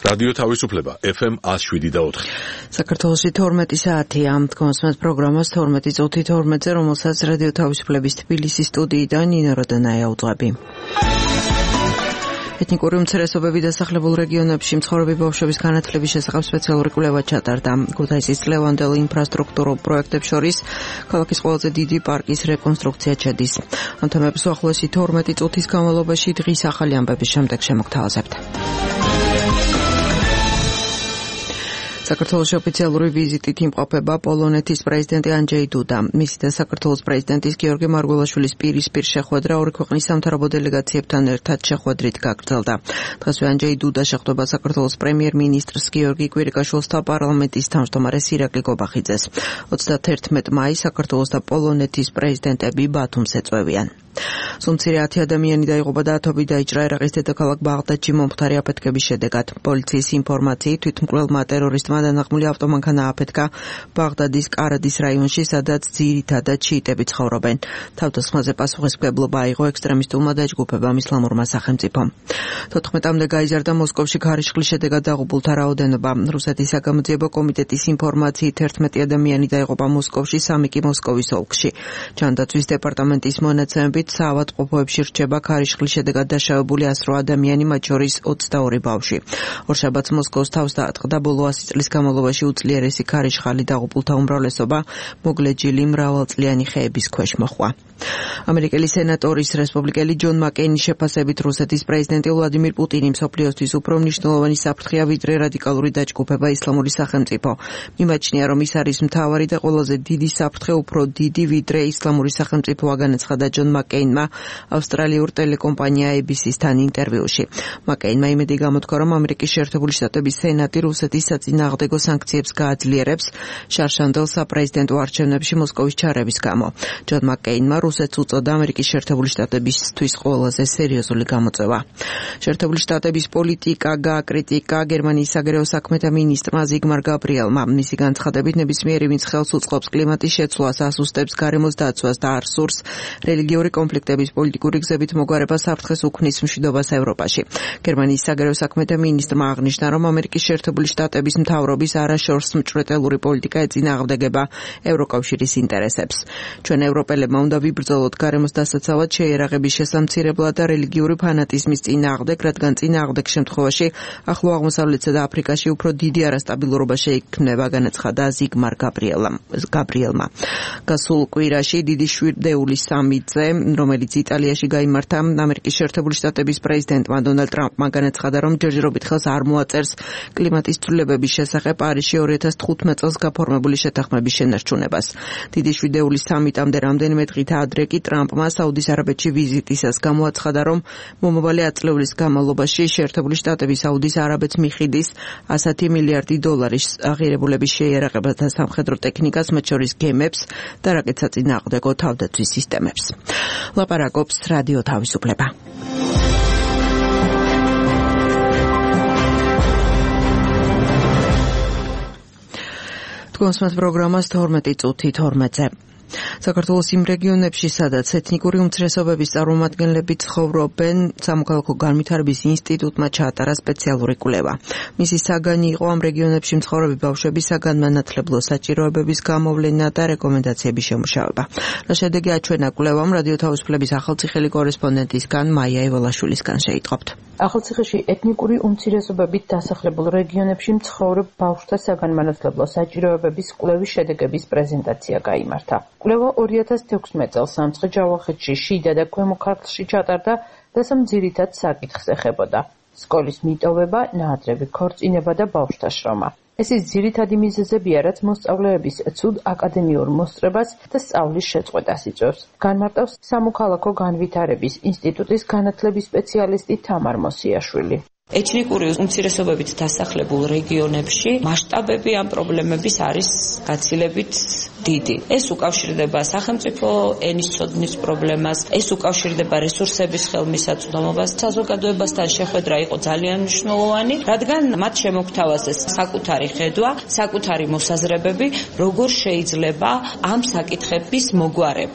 რადიო თავისუფლება FM 107.4. საქართველოში 12 საათია. თქვენს პროგრამას 12 წუთი 12-ზე, რომელსაც რადიო თავისუფლების თბილისის სტუდიიდან ნინო როდანაია უძღვები. ეთნიკური უმცირესობები დასახლებულ რეგიონებში მცხოვრები ბავშვების განათლების შესახებ სპეციალური კვლევა ჩატარდა. ქუთაისის ლევანდელ ინფრასტრუქტურულ პროექტებს შორის ქალაქის ყველაზე დიდი პარკის რეკონსტრუქცია შედის. ამ თემებს უახლოესი 12 წუთის განმავლობაში დღის ახალი ამბების შემდეგ შემოგთავაზებთ. საქართველოს ოფიციალური ვიზიტით იმყოფება პოლონეთის პრეზიდენტი ანჯეი დუდა. მისი და საქართველოს პრეზიდენტის გიორგი მარგველაშვილის პირისპირ შეხვედრა ორი ქვეყნის სამთავრობო დელეგაციებთან ერთად შეხვედრით გაგრძელდა. დღესვე ანჯეი დუდა შეხვდება საქართველოს პრემიერ-მინისტრს გიორგი კვირიკაშვილს და პარლამენტის თავმჯდომარეს ირაკლი გობახიძეს. 31 მაისს საქართველოს და პოლონეთის პრეზიდენტები ბათუმს ეწვევიან. სულ 10 ადამიანი დაიღუპა და 10 დაიჭრა ერაყის დედაქალაქ ბაღდადში მომხდარი აფეთქების შედეგად. პოლიციის ინფორმაციით თვითმკვლელმა ტერორისტმა დანაღმული ავტომანქანა აფეთქა ბაღდადის კარადის რაიონში, სადაც ძირითადად შიიტები ცხოვრობენ. თავდასხმაზე პასუხისმგებლობა აიღო ექსტრემისტულმა დაჯგუფებამ ისლამურმა სახელმწიფომ. 14-მდე გაიზარდა მოსკოვში ქარიშხლის შედეგად დაღუპულთა რაოდენობა. რუსეთის საგამოძიებო კომიტეტის ინფორმაციით 11 ადამიანი დაიღუპა მოსკოვში, 3 კი მოსკოვის ოლქში. ჯანდაცვის დეპარტამენტის მონაცემებით საავადმყოფოებში რჩება ქარიშხლის შედეგად დაშავებული 108 ადამიანი, მათ შორის 22 ბავშვი. ორშაბათს მოსკოვს თავს დაატყდა ბოლო 100 წლის განმავლობაში უძლიერესი ქარიშხალი, დაღუპულთა უმრავლესობა მოგლეჯილი მრავალწლიანი ხეების ქვეშ მოჰყვა. ამერიკელი სენატორის რესპუბლიკელი ჯონ მაკეინის შეფასებით რუსეთის პრეზიდენტი ვლადიმირ პუტინი მსოფლიოსთვის უფრო მნიშვნელოვანი საფრთხეა, ვიდრე რადიკალური დაჯგუფება ისლამური სახელმწიფო. მიმაჩნია, რომ ის არის მთავარი და ყველაზე დიდი საფრთხე, უფრო დიდი ვიდრე ისლამური სახელმწიფო, განაცხადა ჯონ მაკეინმა ავსტრალიურ ტელეკომპანია ABC-თან ინტერვიუში. მაკეინმა იმედი გამოთქვა, რომ ამერიკის შეერთებული შტატების სენატი რუსეთის საწინააღმდეგო სანქციებს გააძლიერებს შარშანდელ საპრეზიდენტო არჩევნებში მოსკოვის ჩარევის გამო. ჯონ მაკეინმა რუსეთს უწოდა ამერიკის შეერთებული შტატებისთვის ყველაზე სერიოზული გამოწვევა. შეერთებული შტატების პოლიტიკა გააკრიტიკა გერმანიის საგარეო საქმეთა მინისტრმა ზიგმარ გაბრიელმა. მისი განცხადებით, ნებისმიერი ვინც ხელს უწყობს კლიმატის შეცვლას, ასუსტებს გარემოს დაცვას და არ სურს რელიგიური კონფლიქტების პოლიტიკური გზებით მოგვარება საფრთხეს უქმნის მშვიდობას ევროპაში. გერმანიის საგარეო საქმეთა მინისტრმა აღნიშნა, რომ ამერიკის შეერთებული შტატების მთავრობის არაშორს მჭვრეტელური პოლიტიკა ეწინააღმდეგება ევროკავშირის ინტერესებს. ჩვენ ევროპელებმა უნდა ვიბრძოლოთ გარემოს დასაცავად, შეიარაღების შესამცირებლად და რელიგიური ფანატიზმის წინააღმდეგ, რადგან წინააღმდეგ შემთხვევაში ახლო აღმოსავლეთსა და აფრიკაში უფრო დიდი არასტაბილურობა შეიქმნება, განაცხადა ზიგმარ გაბრიელმა. გასულ კვირაში დიდი შვიდეულის სამიტზე, რომელიც იტალიაში გაიმართა, ამერიკის შეერთებული შტატების პრეზიდენტმა დონალდ ტრამპმა განაცხადა, რომ ჯერჯერობით ხელს არ მოაწერს კლიმატის ცვლილებების შესახებ პარიზში 2015 წელს გაფორმებული შეთანხმების შენარჩუნებას. დიდი შვიდეულის სამიტამდე რამდენიმე დღით ადრე კი ტრამპმა საუდის არაბეთში ვიზიტისას გამოაცხადა, რომ მომავალი ათწლეულის განმავლობაში შეერთებული შტატები საუდის არაბეთს მიხდის 100 მილიარდი დოლარის აღიარებულების შეიარაღებას და სამხედრო ტექნიკას, მათ შორის გემებს და რაკეტსაწინააღმდეგო თავდაცვის სისტემებს. ლაპარაკობს რადიო თავისუფლება. თქვენს პროგრამას 12 წუთი 12-ზე. საქართველოს იმ რეგიონებში, სადაც ეთნიკური უმცირესობების წარმომადგენლები ცხოვრობენ, სამოქალაქო განვითარების ინსტიტუტმა ჩაატარა სპეციალური კვლევა. მისი საგანი იყო ამ რეგიონებში მცხოვრები ბავშვების საგანმანათლებლო საჭიროებების გამოვლენა და რეკომენდაციების შემუშავება. რა შედეგი აჩვენა კვლევამ, რადიო თავისუფლების ახალციხელი კორესპონდენტისგან მაია ევალაშვილისგან შეიტყობთ. ახალციხეში ეთნიკური უმცირესობებით დასახლებულ რეგიონებში მცხოვრებ ბავშვთა საგანმანათლებლო საჭიროებების კვლევის შედეგების პრეზენტაცია გაიმართა. კვლევა 2016 წელს სამცხე-ჯავახეთში, შიდა და ქვემო ქართლში ჩატარდა და სამ ძირითად საკითხს ეხებოდა: სკოლის მიტოვება, ნაადრევი ქორწინება და ბავშვთა შრომა. ეს ის ძირითადი მიზეზებია, რაც მოსწავლეების ცუდ აკადემიურ მოსწრებას და სწავლის შეწყვეტას იწვევს. განმარტავს სამოქალაქო განვითარების ინსტიტუტის განათლების სპეციალისტი თამარ მოსიაშვილი. ეთნიკური უმცირესობებით დასახლებულ რეგიონებში მასშტაბები ამ პრობლემების არის გაცილებით დიდი. ეს უკავშირდება სახელმწიფო ენის ცოდნის პრობლემას, ეს უკავშირდება რესურსების ხელმისაწვდომობას. საზოგადოებასთან შეხვედრა იყო ძალიან მნიშვნელოვანი, რადგან მათ შემოგთავაზეს საკუთარი ხედვა, საკუთარი მოსაზრებები, როგორ შეიძლება ამ საკითხების მოგვარება.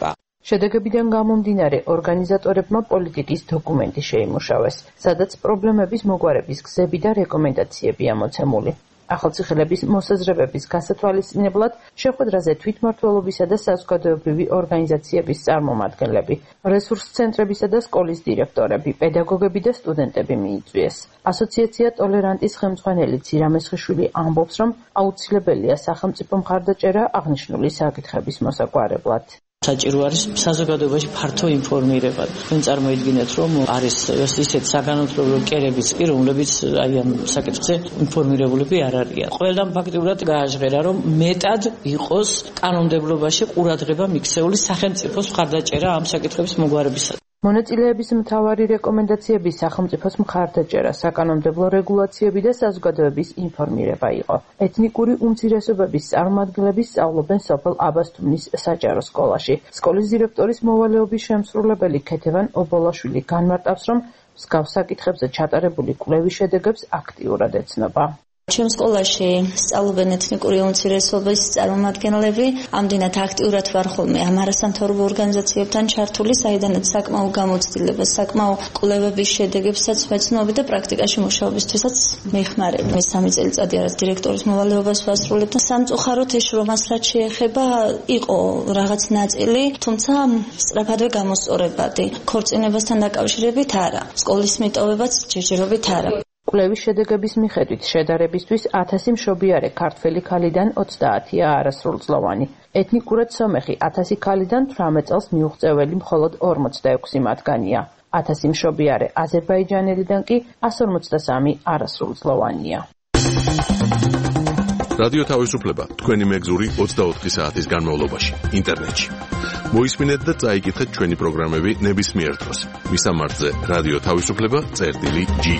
შედეგებიდან გამომდინარე, ორგანიზატორებმა პოლიტიკის დოკუმენტი შეიმუშავეს, სადაც პრობლემების მოგვარების გზები და რეკომენდაციები ამოცემული. ახალციხელების მოსაზრებების გასათვალისწინებლად შეხვედრაზე თვითმმართველობისა და საზოგადოებრივი ორგანიზაციების წარმომადგენლები, რესურს ცენტრებისა და სკოლის დირექტორები, პედაგოგები და სტუდენტები მიიწვიეს. ასოციაცია ტოლერანტის ხელმძღვანელი ცირამესხიშვილი ამბობს, რომ აუცილებელია სახელმწიფო მხარდაჭერა აღნიშნული საკითხების მოსაგვარებლად. საჭირო არის საზოგადოებაში ფართო ინფორმირება. თქვენ წარმოიდგინეთ, რომ არის ისეთ საგანმანათლებლო კერებიც კი, რომლებიც აი ამ საკითხზე ინფორმირებულები არ არიან. ყველამ ფაქტიურად გააჟღერა, რომ მეტად იყოს კანონმდებლობაში ყურადღება მიქცეული სახელმწიფოს მხარდაჭერა ამ საკითხების მოგვარებისას. მონაწილეების მთავარი რეკომენდაციები სახელმწიფოს მხარდაჭერა, საკანონმდებლო რეგულაციები და საზოგადოების ინფორმირება იყო. ეთნიკური უმცირესობების წარმომადგენლები სწავლობენ სოფელ აბასთუმნის საჯარო სკოლაში. სკოლის დირექტორის მოვალეობის შემსრულებელი ქეთევან ობოლაშვილი განმარტავს, რომ მსგავს საკითხებზე ჩატარებული კვლევის შედეგებს აქტიურად ეცნობა. ჩემ სკოლაში სწავლობენ ეთნიკური უმცირესობების წარმომადგენლები, ამდენად აქტიურად ვარ ხოლმე ამ არასამთავრობო ორგანიზაციებთან ჩართული, საიდანაც საკმაო გამოცდილებას, საკმაო კვლევების შედეგებსაც ვეცნობი და პრაქტიკაში მუშაობისთვისაც მეხმარებ. მე 3 წელიწადი არის დირექტორის მოვალეობას ვასრულებ და სამწუხაროდ ეს შრომას რაც შეეხება იყო რაღაც ნაწილი, თუმცა სწრაფადვე გამოსწორებადი. ქორწინებასთან დაკავშირებით არა, სკოლის მიტოვებაც ჯერჯერობით არა. კვლევის შედეგების მიხედვით შედარებისთვის 1000 მშობიარე ქართველი ქალიდან 30-ია არასრულწლოვანი. ეთნიკურად სომეხი 1000 ქალიდან 18 წელს მიუღწეველი მხოლოდ 46 მათგანია. 1000 მშობიარე აზერბაიჯანელიდან კი 153 არასრულწლოვანია. რადიო თავისუფლება თქვენი მეგზური 24 საათის განმავლობაში ინტერნეტში. მოისმინეთ და წაიკითხეთ ჩვენი პროგრამები ნებისმიერ დროს. მისამართზე რადიო თავისუფლება.ge.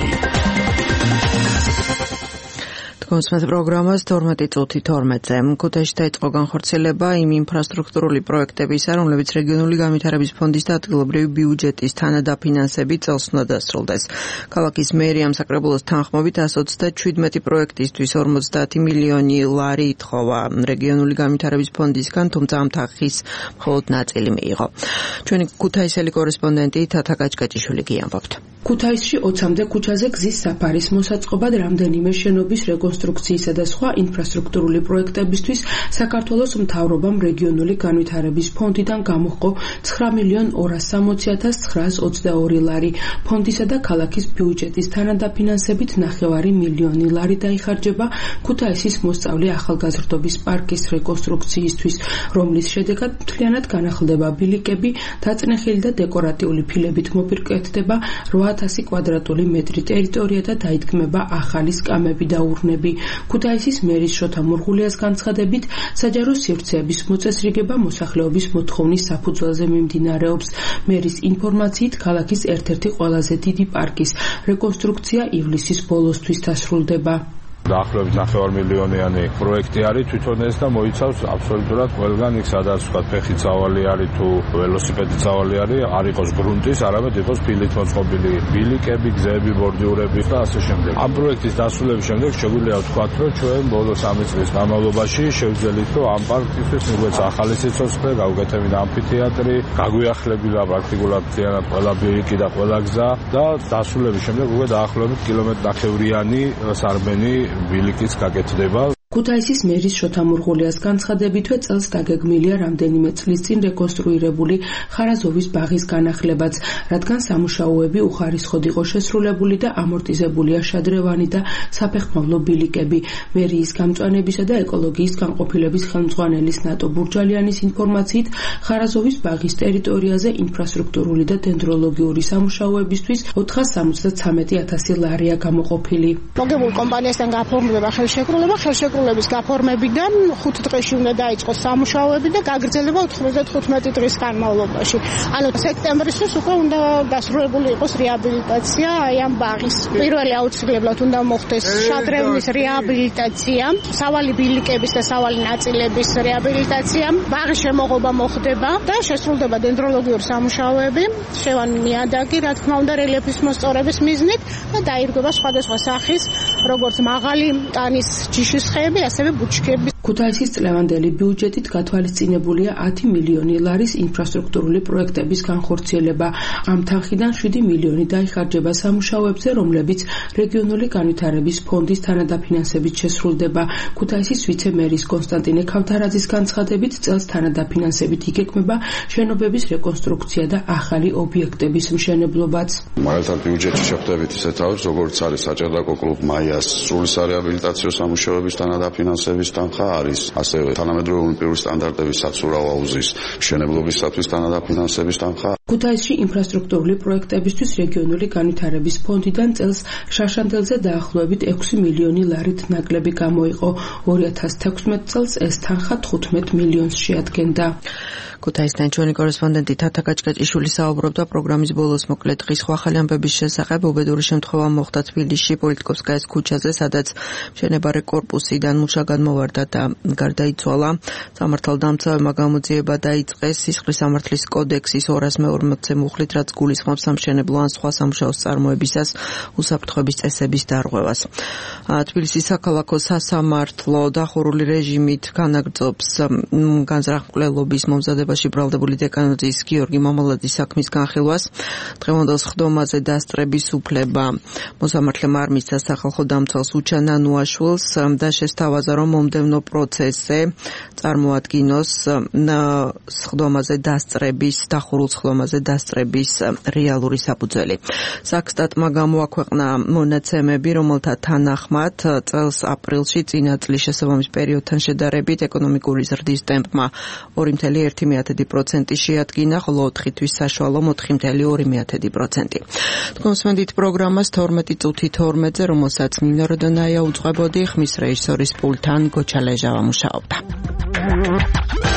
კონსმეთ პროგრამას 12 წუთი 12-ზე. ქუთაისში დაიწყო განხორციელება იმ ინფრასტრუქტურული პროექტებისა, რომლებიც რეგიონული განვითარების ფონდის და ადგილობრივი ბიუჯეტის თანადაფინანსებით წელს უნდა დასრულდეს. ქალაქის მერია საკრებულოს თანხმობით 127 პროექტისთვის 50 მილიონი ლარი ითხოვა რეგიონული განვითარების ფონდისგან, თუმცა ამ თანხის მხოლოდ ნაწილი მიიღო. ჩვენი ქუთაისელი კორესპონდენტი თათა გაჭკაჭიშვილი გიამბობთ. ქუთაისში 20-მდე ქუჩაზე გზის საფარის მოსაწყობად რამდენიმე შენობის რეკონსტრუქციისა და სხვა ინფრასტრუქტურული პროექტებისთვის საქართველოს მთავრობამ რეგიონული განვითარების ფონდიდან გამოჰყო 9.260.922 ლარი. ფონდისა და ქალაქის ბიუჯეტის თანადაფინანსებით 9 მილიონი ლარი დაიხარჯება ქუთაისის მოსწავლე ახალგაზრდობის პარკის რეკონსტრუქციისთვის, რომლის შედეგად მთლიანად განახლდება ბილიკები, დაწნეხილი და დეკორატიული ფილებით მოპირკეთდება 800 კვადრატული მეტრი ტერიტორია და დაითქმება ახალი სკამები და ურნები. ქუთაისის მერის შოთა მურღულიას განცხადებით, საჯარო სივრცეების მოწესრიგება მოსახლეობის მოთხოვნის საფუძველზე მიმდინარეობს. მერის ინფორმაციით, ქალაქის ერთ-ერთი ყველაზე დიდი პარკის რეკონსტრუქცია ივლისის ბოლოსთვის დასრულდება. დაახლოებით 9 მილიონიანი პროექტი არის თვითონ ეს და მოიცავს აბსოლუტურად ყველგან იქ სადაც ვთქვათ ფეხით ძავალი არის თუ ველოსიპედით ძავალი არის, არ იყოს გრუნტის, არამედ იყოს ფილით მოწყობილი ბილიკები, გზები, ბორდიურები და ასე შემდეგ. ამ პროექტის დასრულების შემდეგ შეგვიძლია ვთქვათ, რომ ჩვენ ბოლო 3 წლის განმავლობაში შევძელით, რომ ამ პარკისთვის მიგვეცა ახალი სიცოცხლე, გავუკეთებინა ამფითეატრი, გაგვიახლებინა პრაქტიკულად მთლიანად ყველა ბილიკი და ყველა გზა და დასრულების შემდეგ უკვე დაახლოებით კილომეტრ-ნახევრიანი სარბენი ბილიკის გაკეთდება. ქუთაისის მერის შოთა მურღულიას განცხადებითვე წელს დაგეგმილია რამდენიმე წლის წინ რეკონსტრუირებული ხარაზოვის ბაღის განახლებაც, რადგან სამუშაოები უხარისხოდ იყო შესრულებული და ამორტიზებულია შადრევანი და საფეხმავლო ბილიკები. მერიის გამწვანებისა და ეკოლოგიის განყოფილების ხელმძღვანელის ნატო ბურჯალიანის ინფორმაციით, ხარაზოვის ბაღის ტერიტორიაზე ინფრასტრუქტურული და დენდროლოგიური სამუშაოებისთვის 473.000 ლარია გამოყოფილი. მოგებულ კომპანიასთან გაფორმდება ხელშეკრულება, ხელშეკრულების გაფორმებიდან 5 დღეში უნდა დაიწყოს სამუშაოები და გაგრძელება 95 დღის განმავლობაში. ანუ სექტემბრისთვის უკვე უნდა დასრულებული იყოს რეაბილიტაცია აი ამ ბაღის. პირველი აუცილებლად უნდა მოხდეს შადრევნის რეაბილიტაცია, სავალი ბილიკების და სავალი ნაწილების რეაბილიტაცია, ბაღის შემოღობა მოხდება და შესრულდება დენდროლოგიური სამუშაოები, შევანი ნიადაგი, რა თქმა უნდა, რელიეფის მოსწორების მიზნით და დაირღვევა სხვადასხვა სახის, როგორც მაღალი ტანის ჯიშის ხეები, ასევე ბუჩქები. ქუთაისის წლევანდელი ბიუჯეტით გათვალისწინებულია 10 მილიონი ლარის ინფრასტრუქტურული პროექტების განხორციელება. ამ თანხიდან 7 მილიონი დაიხარჯება სამუშაოებზე, რომლებიც რეგიონული განვითარების ფონდის თანადაფინანსებით შესრულდება. ქუთაისის ვიცე-მერის კონსტანტინე ქავთარაძის განცხადებით, წელს თანადაფინანსებით იგეგმება შენობების რეკონსტრუქცია და ახალი ობიექტების მშენებლობაც. მაგალითად ბიუჯეტში შეხვდებით ისეთ თავებს, როგორც არის საჭადრაკო კლუბ მაიას სრული სარეაბილიტაციო სამუშაოების თანადაფინანსების თანხა არის, ასევე თანამედროვე უნიფერალური სტანდარტების საცურაო აუზის მშენებლობისათვის თანადაფინანსების თანხა. ქუთაისში ინფრასტრუქტურული პროექტებისთვის რეგიონული განვითარების ფონდიდან წელს შაშანდელზე დაახლოებით 6 მილიონი ლარით ნაკლები გამოიყო. 2016 წელს ეს თანხა 15 მილიონს შეადგენდა. ქუთაისთან ჩვენი კორესპონდენტი თათა კაჭკაჭიშვილი საუბრობდა პროგრამის ბოლოს მოკლედ დღის ახალი ამბების შესახებ. უბედური შემთხვევა მოხდა თბილისში პოლიტიკოვსკაის ქუჩაზე, სადაც მშენებარე კორპუსიდან მუშა განმოვარდა და გარდაიცვალა. სამართალდამცავებმა გამოძიება დაიწყეს სისხლის სამართლის კოდექსის 240-ე მუხლით, რაც გულისხმობს სამშენებლო ან სხვა სამუშაოს წარმოებისას უსაფრთხოების წესების დარღვევას. თბილისის საქალაქო სასამართლო დახურული რეჟიმით განაგრძობს განზრახმკვლელობის მომზადებაში ბრალდებული დეკანოზის გიორგი მამალაძის საქმის განხილვას. დღევანდელ სხდომაზე დასწრების უფლება მოსამართლემ არ მისცა სახალხო დამცველს უჩან ანუაშვილს და შესთავაზა, რომ მომდევნო პროცესზე წარმოადგინოს სხდომაზე დასწრების, დახურულ სხდომაზე დასწრების რეალური საფუძველი. საქსტატმა გამოაქვეყნა მონაცემები, რომელთა თანახმად წელს აპრილში წინა წლის შესაბამის პერიოდთან შედარებით ეკონომიკური ზრდის ტემპმა 2,1% შეადგინა, ხოლო 4 თვის საშუალო 4,2%. თქვენ მსმენთ პროგრამას 12 წუთი 12-ზე, რომელსაც ნინო როდონაია უძღვებოდი, ხმის რეჟისორის პულტთან გოჩა ლეჟავა მუშაობდა.